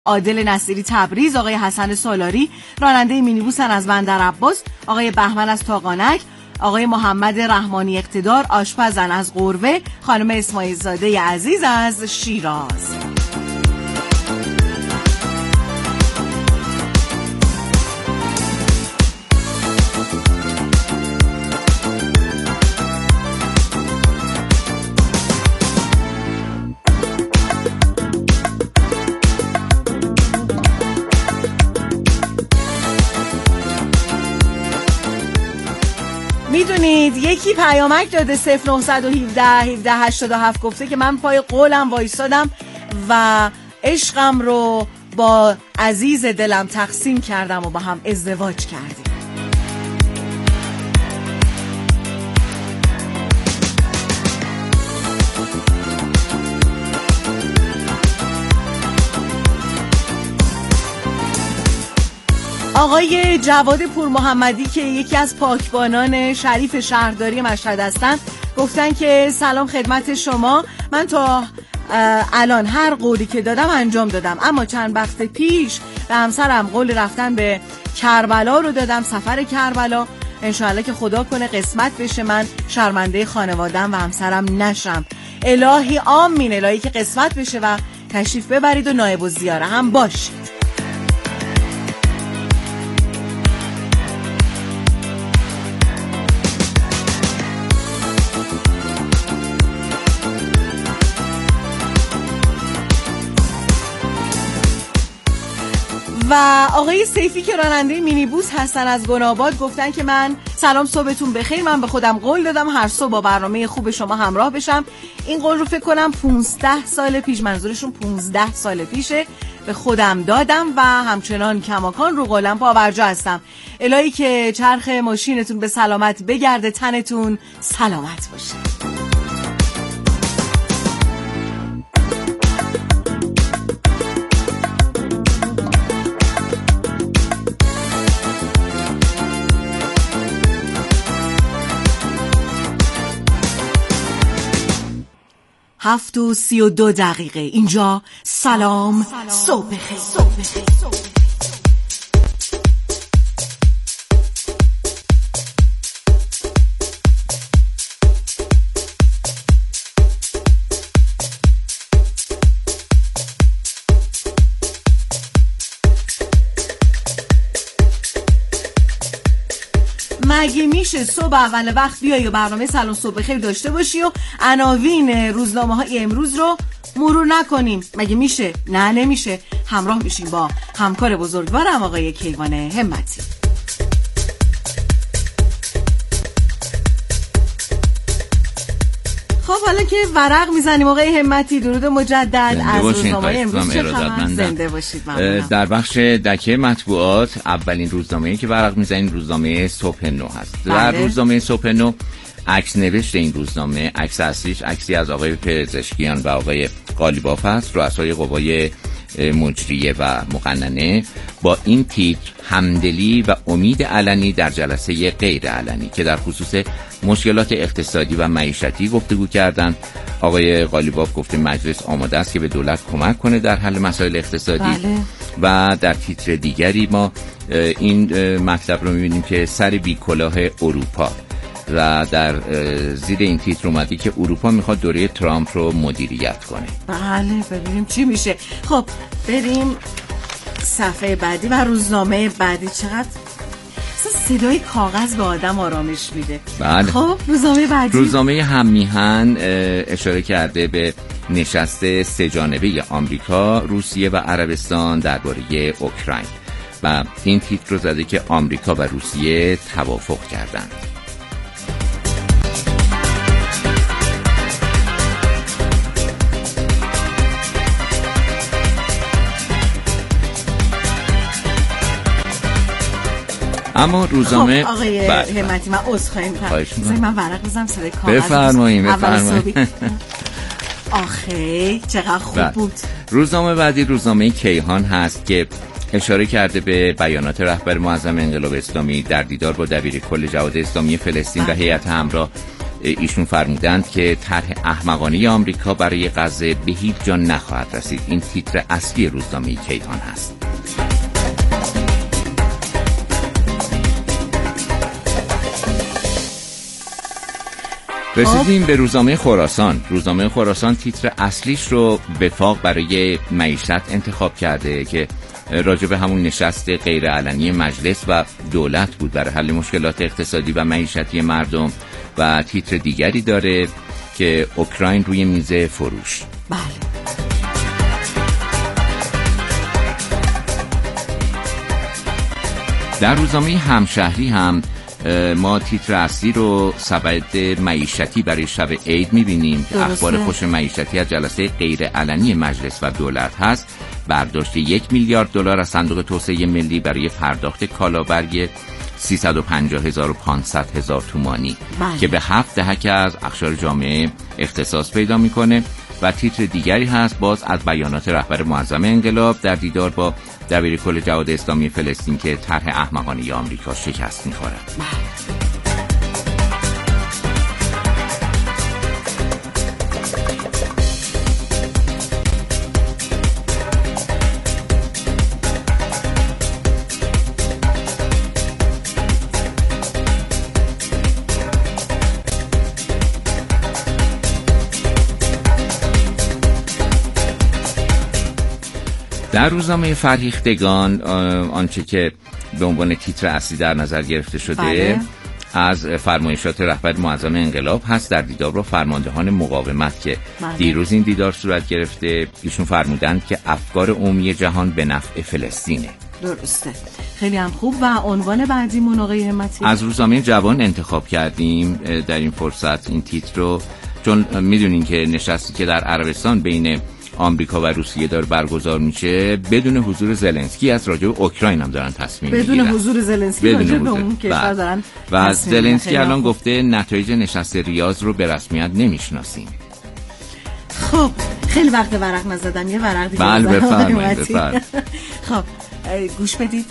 عادل نصیری تبریز، آقای حسن سالاری راننده مینیبوس از بندرعباس، آقای بهمن از تاقانک، آقای محمد رحمانی اقتدار آشپزن از قروه، خانم اسماعیل زاده عزیز از شیراز. میدونید یکی پیامک داده 0917 17 87 گفته که من پای قولم وایسادم و عشقم رو با عزیز دلم تقسیم کردم و با هم ازدواج کردیم. آقای جواد پور محمدی که یکی از پاکبانان شریف شهرداری مشهد هستند گفتن که سلام خدمت شما، من تا الان هر قولی که دادم انجام دادم، اما چند وقت پیش به همسرم قول رفتن به کربلا رو دادم، سفر کربلا، انشاءالله که خدا کنه قسمت بشه من شرمنده خانوادم و همسرم نشم. الهی آمین، الهی که قسمت بشه و تشریف ببرید و نایب الزیاره هم باشید. و آقای سیفی که راننده مینیبوس هستن از گناباد گفتن که من سلام صبحتون بخیر، من به خودم قول دادم هر صبح با برنامه خوب شما همراه بشم. این قول رو فکر کنم 15 سال پیش، منظورشون 15 سال پیشه، به خودم دادم و همچنان کماکان رو قولم پاورجا هستم. الهی که چرخ ماشینتون به سلامت بگرده، تنتون سلامت باشه. هفت و 32 دقیقه اینجا سلام صبح بخیر. مگه میشه صبح اول وقت بیایی و برنامه سلام صبح بخیر داشته باشی و عناوین روزنامه های امروز رو مرور نکنیم؟ مگه میشه؟ نه نمیشه. همراه میشیم با همکار بزرگوارم آقای کیوان همتی. خب حالا که ورق میزنیم آقای همتی، درود مجدد از روزنامه امروز. چه خبر؟ زنده باشید. در بخش دکه مطبوعات اولین روزنامه‌ای که ورق میزنیم روزنامه صبح نو هست. در روزنامه صبح نو عکس نوشت این روزنامه، عکس اصلیش عکسی از آقای پزشکیان و آقای قالیباف است، رؤسای قوای مجریه و مقننه، با این تیتر همدلی و امید علنی در جلسه غیر علنی که در خصوص مشکلات اقتصادی و معیشتی گفتگو کردند. آقای قالیباف گفته مجلس آماده است که به دولت کمک کنه در حل مسائل اقتصادی. بله. و در تیتر دیگری ما این مطلب رو می‌بینیم که سر بی کلاه اروپا، و در زیر این تیتر اومدی که اروپا میخواد دوره ترامپ رو مدیریت کنه. بله ببینیم چی میشه. خب بریم صفحه بعدی و روزنامه بعدی. چقدر صدای کاغذ به آدم آرامش میده. بله. خب روزنامه بعدی، روزنامه هم میهن اشاره کرده به نشست سه جانبه آمریکا، روسیه و عربستان درباره اوکراین و این تیتر رو زده که آمریکا و روسیه توافق کردند. اما روزنامه خب آقای همتی من عذرخواهی می‌کنم، من ورق بزنم صدای کاغذ. بفرمایید. آخه چقدر خوب بود. روزنامه بعدی روزنامه کیهان هست که اشاره کرده به بیانات رهبر معظم انقلاب اسلامی در دیدار با دبیر کل جهاد اسلامی فلسطین و هیئت همراه ایشون فرمودند که طرح احمقانه آمریکا برای غزه به هیچ جا نخواهد رسید. این تیتر اصلی روزنامه کیهان هست. رسیدیم به روزنامه خراسان. روزنامه خراسان تیتر اصلیش رو وفاق برای معیشت انتخاب کرده که راجع به همون نشست غیرعلنی مجلس و دولت بود برای حل مشکلات اقتصادی و معیشتی مردم، و تیتر دیگری داره که اوکراین روی میز فروش. بله. در روزنامه همشهری هم ما تیتر اصلی رو سبد معیشتی برای شب عید می‌بینیم که اخبار خوش معیشتی از جلسه غیرعلنی مجلس و دولت هست. برداشت 1 میلیارد دلار از صندوق توسعه ملی برای پرداخت کالابرگ 350,000 و 500,000 تومانی که به 7 دهک از اقشار جامعه اختصاص پیدا میکنه. و تیتر دیگری هست باز از بیانات رهبر معظم انقلاب در دیدار با دبیرکل جهاد اسلامی فلسطین که طرح احمقانه آمریکا شکست می‌خورد. در روزنامه فرهیختگان آنچه که به عنوان تیتر اصلی در نظر گرفته شده بله. از فرمایشات رهبر معظم انقلاب هست در دیدار با فرماندهان مقاومت که بله. دیروز این دیدار صورت گرفته. ایشون فرمودند که افکار عمومی جهان به نفع فلسطینه. درسته، خیلی هم خوب. و عنوان بعدیمون آقای همتی؟ از روزنامه جوان انتخاب کردیم در این فرصت این تیتر رو، چون میدونین که نشستی که در عربستان بین آمریکا و روسیه داره برگزار میشه بدون حضور زلنسکی، از راجع به اوکراین هم دارن تصمیم میگیرن. بدون حضور زلنسکی راجع به اون کشور دارن. و زلنسکی الان گفته نتایج نشست ریاض رو به رسمیت نمیشناسیم. خب خیلی وقت ورق نزدن، یه ورق دیگه بفرمایید. خب گوش بدید.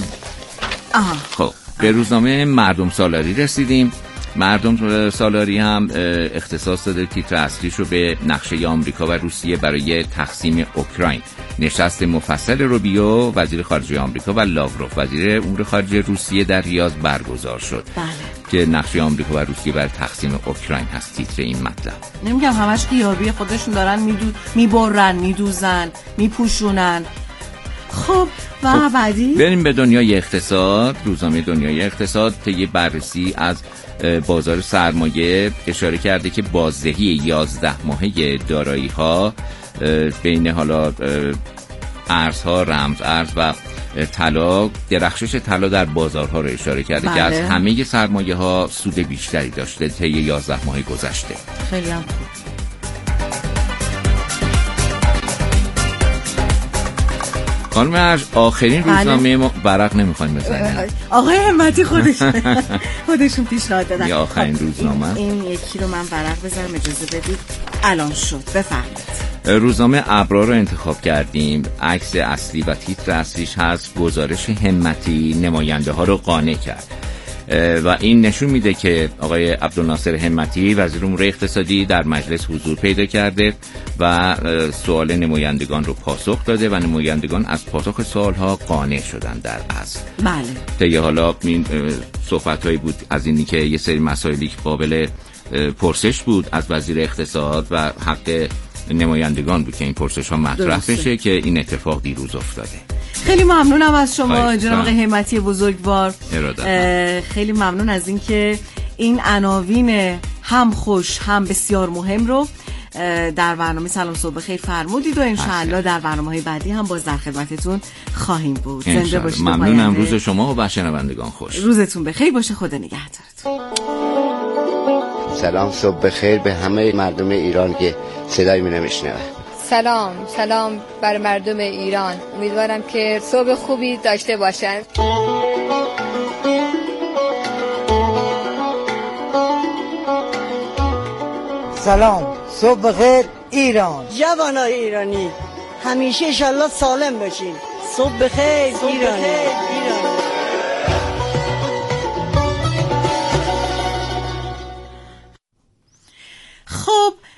خب به روزنامه مردم سالاری رسیدیم. مردم سالاری هم اختصاص داده تیتر اصلیش رو به نقشه آمریکا و روسیه برای تقسیم اوکراین. نشست مفصل روبیو وزیر خارجه آمریکا و لاوروف وزیر امور خارجه روسیه در ریاض برگزار شد. بله. که نقشه آمریکا و روسیه برای تقسیم اوکراین هست تیتر این مطلب. نمیگم همش قیابی خودشون دارن میبرن، میدوزن، میپوشونن. خب و بعدی بریم به دنیای اقتصاد. روزنامه دنیای اقتصاد طی بررسی از بازار سرمایه اشاره کرده که بازدهی 11 ماهه دارایی‌ها بین حالا ارزها، رمز ارز و طلا، درخشش طلا در بازارها رو اشاره کرده بله. که از همه سرمایه‌ها سود بیشتری داشته طی 11 ماه گذشته. خیلی هم خوب. خانم ارج آخرین روزنامه ما ورق نمیخوایم بزنیم. آقای همتی خودشون پیشنهاد دادن. یا آخرین روزنامه این یکی رو من ورق بزنم، اجازه بدید. الان شد، بفرمایید. روزنامه ابرار رو انتخاب کردیم. عکس اصلی و تیتر اصلیش هست گزارش همتی نماینده ها رو قانع کرد و این نشون میده که آقای عبدالناصر همتی وزیر امور اقتصادی در مجلس حضور پیدا کرده و سوال نمایندگان رو پاسخ داده و نمایندگان از پاسخ سوالها قانع شدن در اصل. بله. طی حالا این صحبت‌هایی بود از اینی که یه سری مسائلی که قابل پرسش بود از وزیر اقتصاد و حق نمایندگان بود که این پرسش ها مطرح بشه که این اتفاق دیروز افتاده. خیلی ممنونم از شما جناب آقای همتی بزرگوار. خیلی ممنون از اینکه این عناوین هم خوش هم بسیار مهم رو در برنامه سلام صبح خیر فرمودید و انشاءالله در برنامه‌های بعدی هم باز در خدمتتون خواهیم بود. زنده باشید. ممنونم. روز شما و شنوندگان خوش. روزتون بخیر باشه. خدا نگهدارتون. سلام صبح بخیر به همه مردم ایران که صدای منو میشنوند. سلام بر مردم ایران. امیدوارم که صبح خوبی داشته باشن. سلام صبح بخیر ایران. جوانای ایرانی همیشه انشالله سالم باشین. صبح بخیر ایران.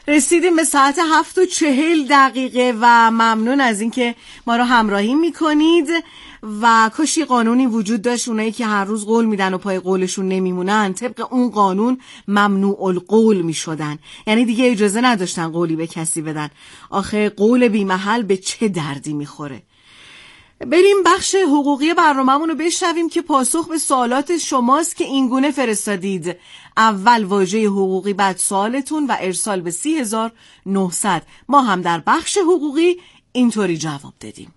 رسیدیم به ساعت 7:40 و ممنون از اینکه ما رو همراهی میکنید و کاشی قانونی وجود داشت اونایی که هر روز قول میدن و پای قولشون نمیمونن طبق اون قانون ممنوع القول میشدن، یعنی دیگه اجازه نداشتن قولی به کسی بدن. آخه قول بی محل به چه دردی میخوره؟ بریم بخش حقوقی برنامه‌مون رو بشنویم که پاسخ به سوالات شماست که اینگونه فرستادید. اول واژه حقوقی، بعد سوالتون و ارسال به 30900. ما هم در بخش حقوقی اینطوری جواب دادیم.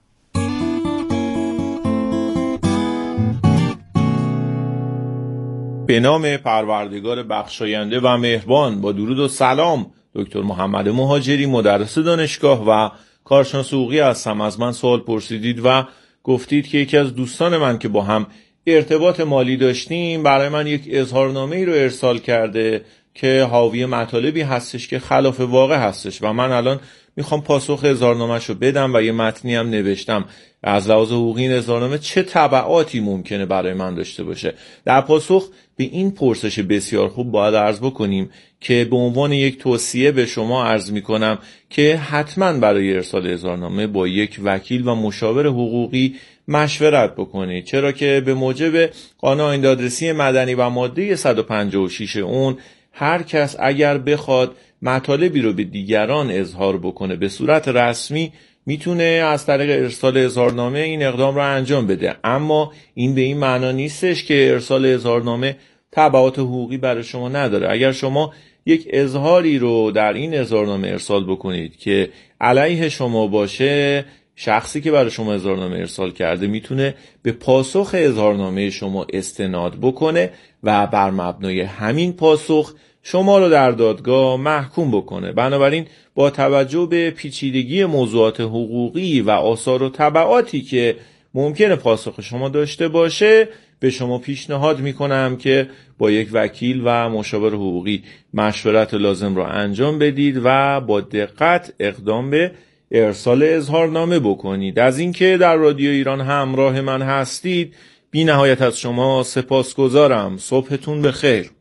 به نام پروردگار بخشاینده و مهربان، با درود و سلام. دکتر محمد مهاجری، مدرس دانشگاه و کارشناس حقوقی هستم. از من سوال پرسیدید و گفتید که یکی از دوستان من که با هم ارتباط مالی داشتیم برای من یک اظهارنامه‌ای رو ارسال کرده که حاوی مطالبی هستش که خلاف واقع هستش و من الان میخوام پاسخ اظهارنامه‌اش رو بدم و یه متنی هم نوشتم از لحاظ حقوقی این اظهارنامه چه تبعاتی ممکنه برای من داشته باشه. در پاسخ به این پرسش بسیار خوب باید عرض بکنیم که به عنوان یک توصیه به شما عرض میکنم که حتما برای ارسال اظهارنامه با یک وکیل و مشاور حقوقی مشورت بکنید، چرا که به موجب قانون آیین دادرسی مدنی و ماده 156 اون هر کس اگر بخواد مطالبی رو به دیگران اظهار بکنه به صورت رسمی میتونه از طریق ارسال اظهارنامه این اقدام رو انجام بده، اما این به این معنا نیستش که ارسال اظهارنامه تبعات حقوقی برای شما نداره. اگر شما یک اظهاری رو در این اظهارنامه ارسال بکنید که علیه شما باشه، شخصی که برای شما اظهارنامه ارسال کرده میتونه به پاسخ اظهارنامه شما استناد بکنه و بر مبنای همین پاسخ شما رو در دادگاه محکوم بکنه. بنابراین با توجه به پیچیدگی موضوعات حقوقی و آثار و تبعاتی که ممکنه پاسخ شما داشته باشه، به شما پیشنهاد میکنم که با یک وکیل و مشاور حقوقی مشورت لازم رو انجام بدید و با دقت اقدام به ارسال اظهارنامه بکنید. از اینکه در رادیو ایران همراه من هستید بی نهایت از شما سپاسگزارم. صبحتون بخیر.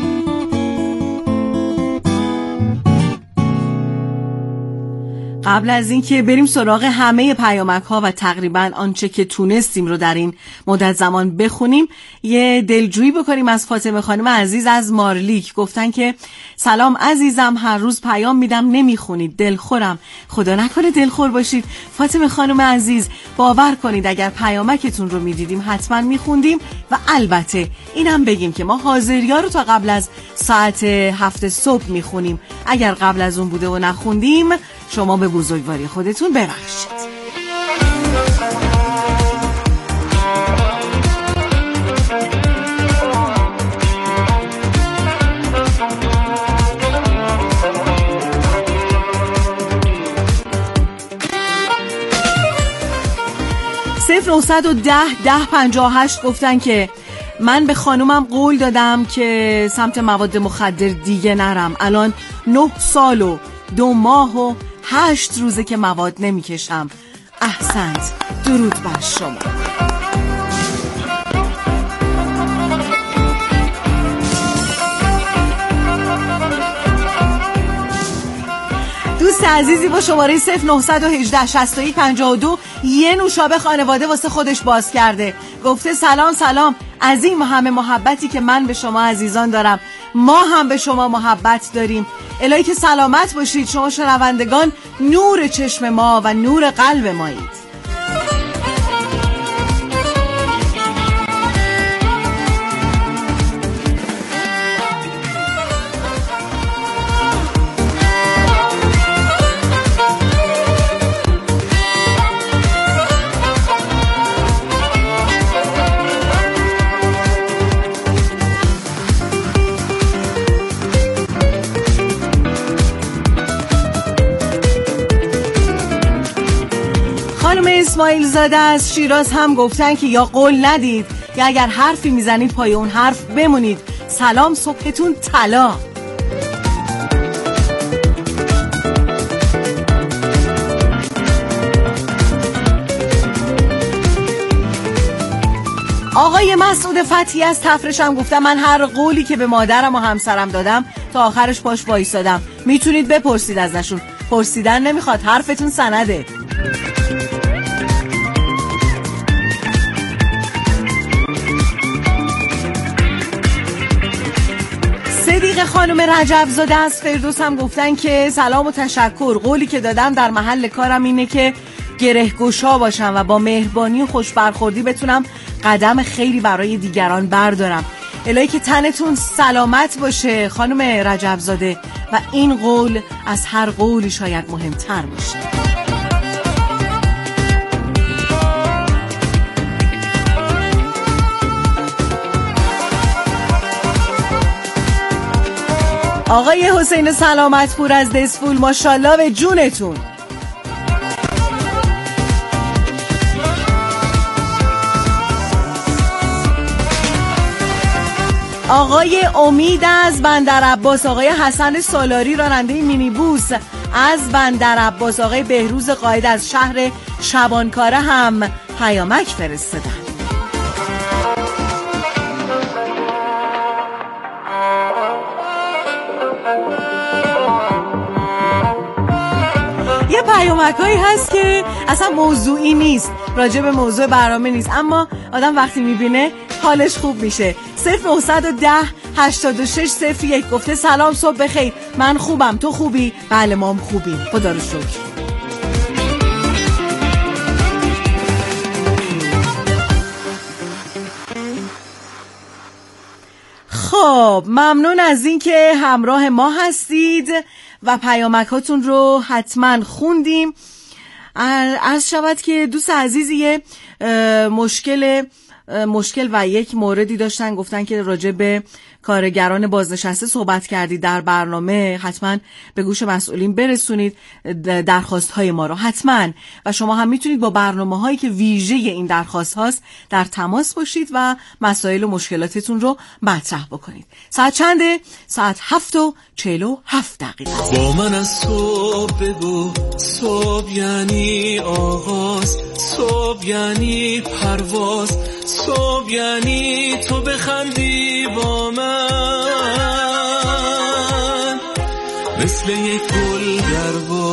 قبل از اینکه بریم سراغ همه پیامک‌ها و تقریبا آنچه که تونستیم رو در این مدت زمان بخونیم، یه دلجویی بکنیم از فاطمه خانم عزیز از مارلیک. گفتن که سلام عزیزم، هر روز پیام میدم نمیخونید، دلخورم. خدا نکنه دلخور باشید فاطمه خانم عزیز. باور کنید اگر پیامکتون رو میدیدیم حتما میخوندیم و البته اینم بگیم که ما حاضریا رو تا قبل از ساعت 7 صبح میخونیم. اگر قبل از اون بوده و نخوندیم شما به بزرگواری خودتون ببخشید. 0910-1058 گفتن که من به خانومم قول دادم که سمت مواد مخدر دیگه نرم. الان 9 سال و 2 ماه و 8 روزه که مواد نمیکشم. احسنت، درود بر شما. دوست عزیزی با شماره 0918-6152 یه نوشابه خانواده واسه خودش باز کرده. گفته سلام از این همه محبتی که من به شما عزیزان دارم، ما هم به شما محبت داریم. الهی که سلامت باشید. شما شنوندگان نور چشم ما و نور قلب مایید. اسماعیل زاده از شیراز هم گفتن که یا قول ندید یا اگر حرفی میزنید پای اون حرف بمونید. سلام، صبحتون طلا. آقای مسعود فتحی از تفرشم گفتم من هر قولی که به مادرم و همسرم دادم تا آخرش پاش وایسادم. میتونید بپرسید ازشون. پرسیدن نمیخواد، حرفتون سنده. صدیق خانم رجبزاده از فردوس هم گفتن که سلام و تشکر. قولی که دادم در محل کارم اینه که گره‌گشا باشم و با مهربانی و خوش برخوردی بتونم قدم خیری برای دیگران بردارم. الهی که تنتون سلامت باشه خانم رجبزاده و این قول از هر قولی شاید مهمتر باشه. آقای حسین سلامتپور از دسفول ماشاءالله به جونتون. آقای امید از بندرعباس، آقای حسن سالاری راننده مینیبوس از بندرعباس، آقای بهروز قائد از شهر شبانکاره هم پیامک فرستادن. یه پیامکایی هست که اصلا موضوعی نیست، راجع به موضوع برنامه نیست، اما آدم وقتی میبینه حالش خوب میشه. 0910-8601 گفته سلام صبح بخیر، من خوبم، تو خوبی؟ بله ما هم خوبیم خدا رو شکر. خب ممنون از این که همراه ما هستید و پیامکاتون رو حتما خوندیم. عرض شود که دوست عزیزی یه مشکل و یک موردی داشتن، گفتن که راجع به کارگران بازنشسته صحبت کردید در برنامه، حتما به گوش مسئولین برسونید درخواست های ما رو حتما، و شما هم میتونید با برنامه هایی که ویژه این درخواست هاست در تماس باشید و مسائل و مشکلاتتون رو مطرح بکنید. ساعت چنده؟ ساعت 7:47. با من از صبح بگو، صبح یعنی آغاز، صبح یعنی پرواز، صبح یعنی تو بخندی با من مثل یک گل در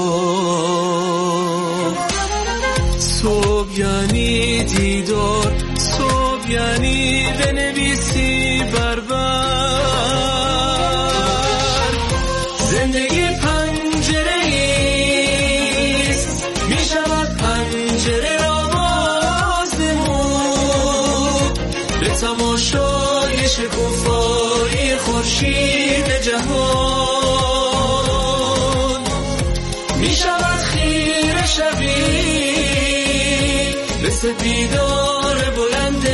باغ. صبح یعنی دیدار، صبح یعنی بنویسی بر زندگی پنجره ایست، می شود پنجره را باز نمود به تماشای شکوفایی خورشید جهان. می شود خیره شبی مثل بیدار بلند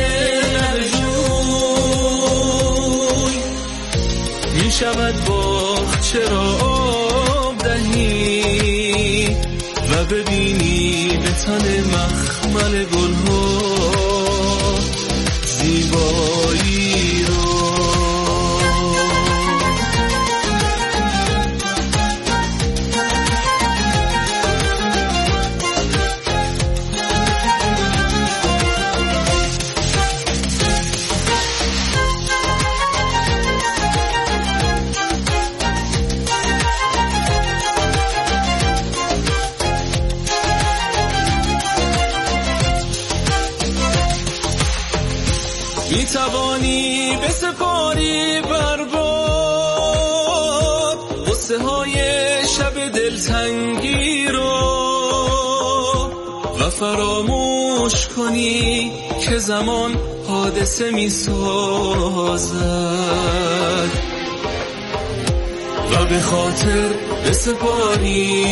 نرجوی، می شود باغچه را آب دهی و ببینی به تن مخمل گلها زیبایی را. می توانی بسپاری بر باد قصه های شب دلتنگی رو و فراموش کنی که زمان حادثه می سازد و به خاطر بسپاری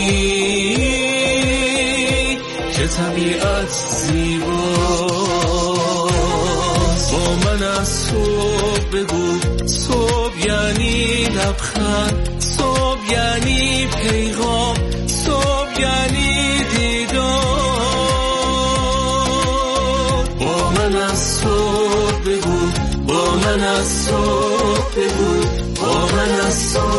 که طبیعت زیباست. با من از صبح بگو، صبح یعنی لبخند، صبح یعنی پیغام، صبح یعنی دیدار. با من از صبح بگو، با من از صبح بگو، با من از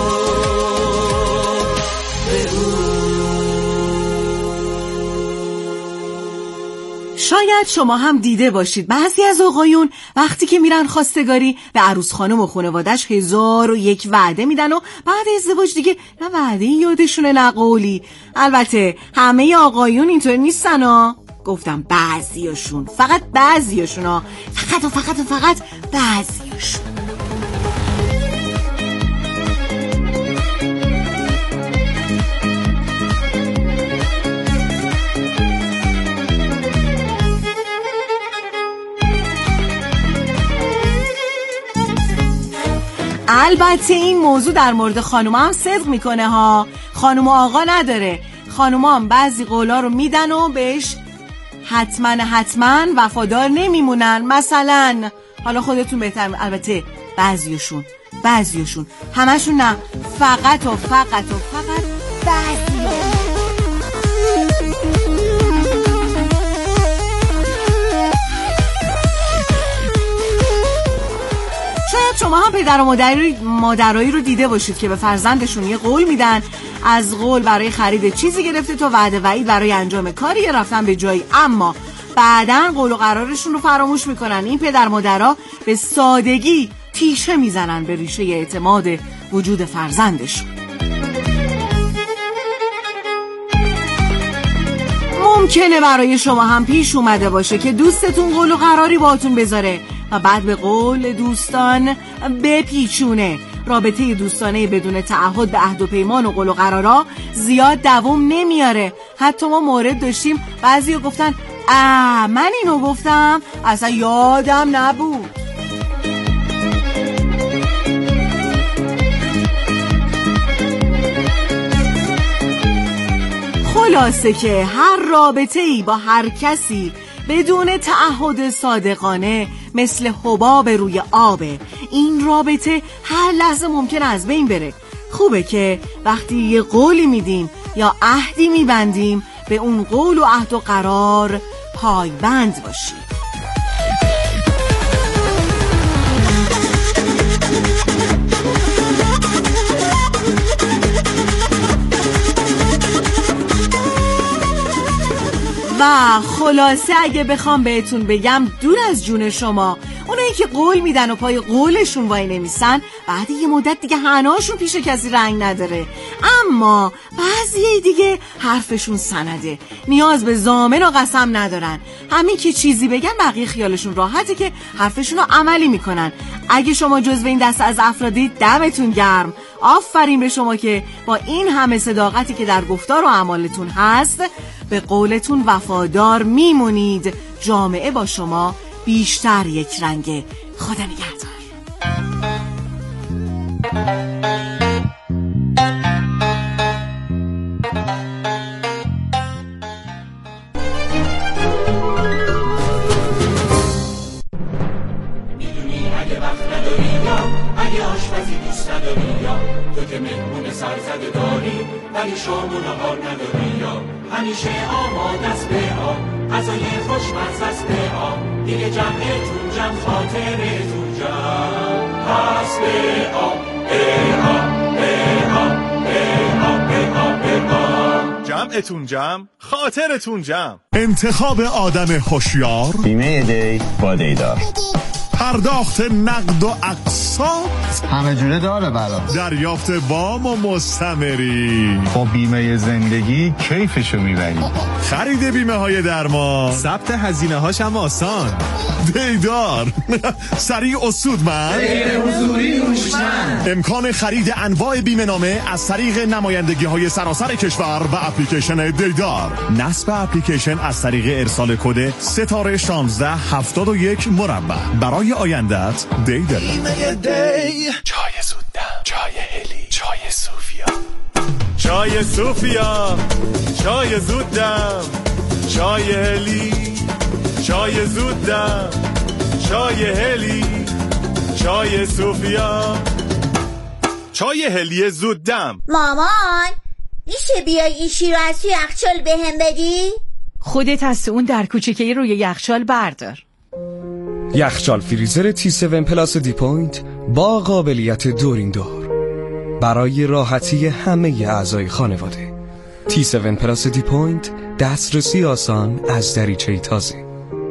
صبح بگو. شاید شاید شما هم دیده باشید بعضی از آقایون وقتی که میرن خواستگاری به عروس خانم و خانواده‌اش 1001 وعده میدن و بعد ازدواج دیگه نه وعده یادشونه نه قولی. البته همه آقایون اینطور نیستن ها. گفتم بعضیاشون، فقط بعضیاشون ها، فقط بعضیاشون. البته این موضوع در مورد خانوما هم صدق میکنه ها. خانوم و آقا نداره. خانوما هم بعضی قولا رو میدن و بهش حتما وفادار نمیمونن. مثلا حالا خودتون بهتر، البته بعضیشون همشون نه، فقط بعضی. شاید شما هم پدر و مادرایی رو دیده باشید که به فرزندشون یه قول میدن، از قول برای خرید چیزی گرفته تا وعده وعید برای انجام کاری رفتن به جایی، اما بعدن قول و قرارشون رو فراموش میکنن. این پدر مادرها به سادگی تیشه میزنن به ریشه اعتماد وجود فرزندشون. ممکنه برای شما هم پیش اومده باشه که دوستتون قول و قراری باهاتون بذاره و بعد به قول دوستان بپیچونه. رابطه دوستانه بدون تعهد به عهد و پیمان و قول و قرارا زیاد دوام نمیاره. حتی ما مورد داشتیم بعضیا گفتن من اینو گفتم اصلا یادم نبود. خلاصه که هر رابطه‌ای با هر کسی بدون تعهد صادقانه مثل حباب روی آبه. این رابطه هر لحظه ممکن از بین بره. خوبه که وقتی یه قولی میدیم یا عهدی میبندیم به اون قول و عهد و قرار پایبند باشیم. و خلاصه اگه بخوام بهتون بگم دور از جون شما اونایی که قول میدن و پای قولشون وای نمیسن، بعد یه مدت دیگه حناشون پیش کسی رنگ نداره. اما بعضی دیگه حرفشون سنده، نیاز به ضامن و قسم ندارن. همین که چیزی بگن بقیه خیالشون راحته که حرفشون رو عملی میکنن. اگه شما جزو این دسته از افرادی دمتون گرم. آفرین به شما که با این همه صداقتی که در گفتار و اعمالتون هست به قولتون وفادار میمونید. جامعه با شما بیشتر یک رنگه. خدا نگهدار. میدونی اگه وقت نداری یا اگه آشپزی دوست نداری یا تو که مهمون سرزده داری ولی شام و نهار نداری یا همیشه آماده است به آب غذای خوشمزه است به آب دیگه جمعتون جمع خاطرتون جمع پس به آب به آب به آب به آب به آب به آب جمعتون جمع خاطرتون جمع. انتخاب آدم هوشیار، بیمه دی با دیدار، پرداخت نقد و اقساط همه جوره داره برا، دریافت وام و مستمری. با بیمه زندگی کیفشو میبری. خرید بیمه های درمان، ثبت هزینه هاش هم آسان. دیدار سریع و سودمند، غیر حضوری هوشمند. امکان خرید انواع بیمه نامه از طریق نمایندگی های سراسر کشور و اپلیکیشن دیدار. نصب اپلیکیشن از طریق ارسال کد ستاره 1671 مربع. برای آیندت دیدار. بیمه دی. چای زودم، چای هلی، چای صوفیا، چای صوفیا، چای زودم، چای هلی، چای زودم، چای هلی، چای صوفیا، چای هلی زودم. مامان میشه بیای این شیر رو از توی یخچال بهم بدی؟ خودت از اون در کوچیکه روی یخچال بردار. یخچال فریزر T7 پلاس دی پوینت با قابلیت دورین دور برای راحتی همه اعضای خانواده. T7 پلاس دی پوینت، دسترسی آسان از دریچه تازه.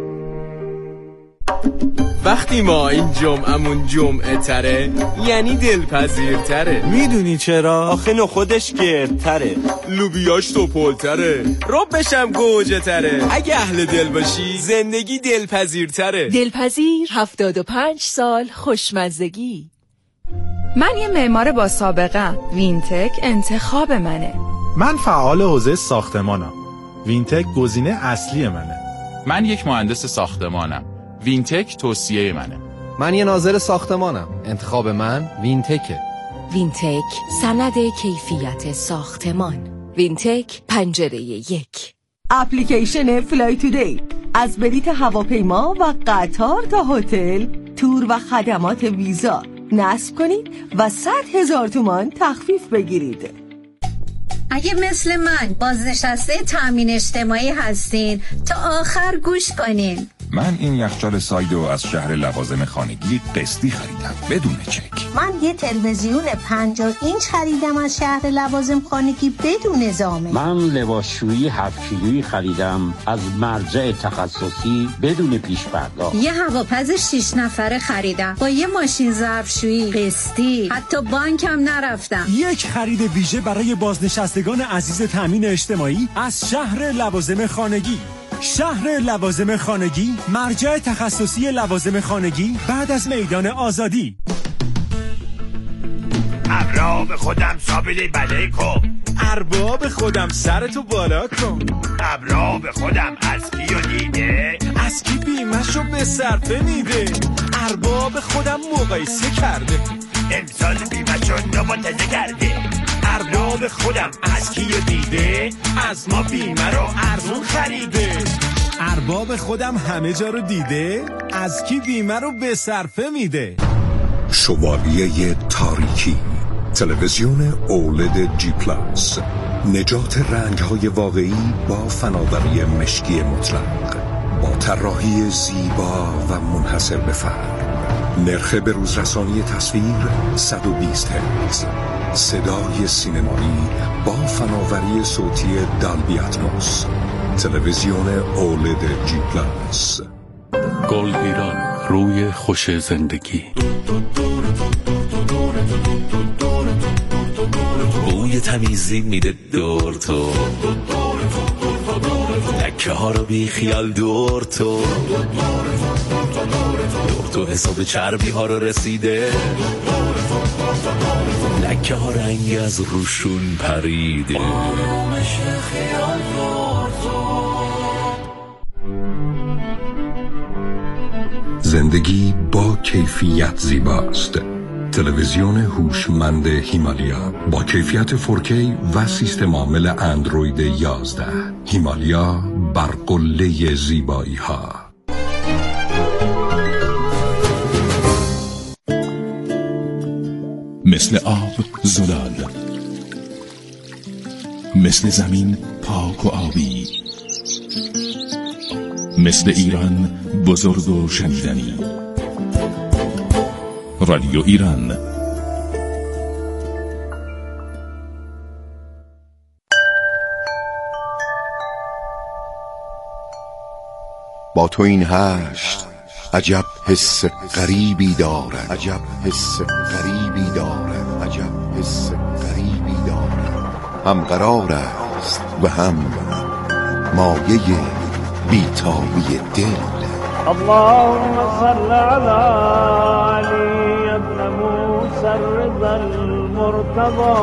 وقتی ما این جمعمون جمعه تره یعنی دلپذیرتره. میدونی چرا؟ آخه نخودش گردتره، لوبیاش توپلتره، ربشم گوجه تره. اگه اهل دل باشی زندگی دلپذیرتره. دلپذیر 75 سال خوشمزگی. من یه معمار با سابقه. وینتک انتخاب منه. من فعال حوزه ساختمانم. وینتک گزینه اصلی منه. من یک مهندس ساختمانم. وینتک توصیه منه. من یه ناظر ساختمانم. انتخاب من وینتکه. وینتک سند کیفیت ساختمان. وینتک پنجره 1. اپلیکیشن فلای تودی از بلیت هواپیما و قطار تا هتل، تور و خدمات ویزا نصب کنید و 100,000 تومان تخفیف بگیرید. اگه مثل من بازنشسته تامین اجتماعی هستین تا آخر گوش کنین. من این یخچال سایدو از شهر لوازم خانگی قسطی خریدم بدون چک. من یه تلویزیون 50 اینچ خریدم از شهر لوازم خانگی بدون نظامه. من لباسشویی 7 کیلویی خریدم از مرجع تخصصی بدون پیش پرداخت. یه هواپز 6 نفره خریدم با یه ماشین ظرفشویی قسطی، حتی بانکم نرفتم. یک خرید ویژه برای بازنشستگان عزیز تامین اجتماعی از شهر لوازم خانگی. شهر لوازم خانگی، مرجع تخصصی لوازم خانگی بعد از میدان آزادی. ارباب خودم سابیلی بله کن، ارباب خودم سرتو بالا کن. ارباب خودم از کیو دیده، از کی بیمشو به صرفه میده. ارباب خودم مقایسه کرده، امسال بیمشو نمانتزه کرده. ارباب خودم از کیو دیده، از ما بیمه رو ارزون خریده. ارباب خودم همه جا رو دیده، از کی بیمه رو به صرفه میده. شوالیه تاریکی، تلویزیون اولد جی پلاس، نجات رنگ‌های واقعی با فناوری مشکی مطلق، با طراحی زیبا و منحصر به فرد. نرخ به روزرسانی تصویر 120 هرتز، صدای سینمایی با فناوری صوتی دالبی اتموس. تلویزیون اولد جی پلاس. گل ایران، روی خوش زندگی. بوی تمیزی میده دور تو، لکه ها رو بی خیال دور تو، دور تو حساب چربی ها رو رسیده، لکه ها رنگ از روشون پریده. زندگی با کیفیت زیباست. تلویزیون هوشمند هیمالیا با کیفیت 4K و سیستم عامل اندروید 11. هیمالیا بر قله زیبایی ها. مثل آب زلال، مثل زمین پاک و آبی، مثل ایران بزرگ و شنیدنی. رادیو ایران. با تو این هشت عجب حس غریبی دارد، عجب حس غریبی دارد، عجب حس غریبی دارد. هم قرار است و هم مایه بیتابی دل. اللهم صل على علي ابن موسى الرضا المرتضى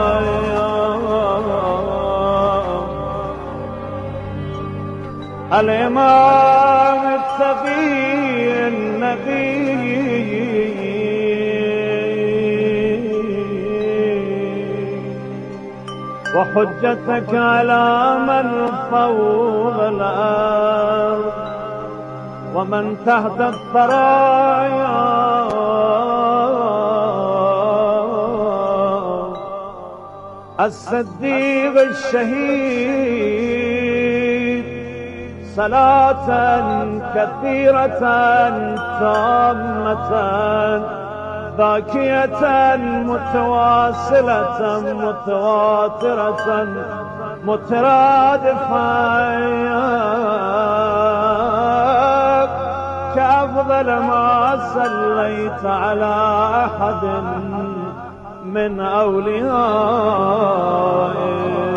الإمام التقي النقي وحجتك على من فوق الأرض ومن تحت الثرايا الصديق الشهيد صلاة كثيرة تامة ذاكية متواصلة متواترة مترادفة كأفضل ما صليت على أحد من أوليائك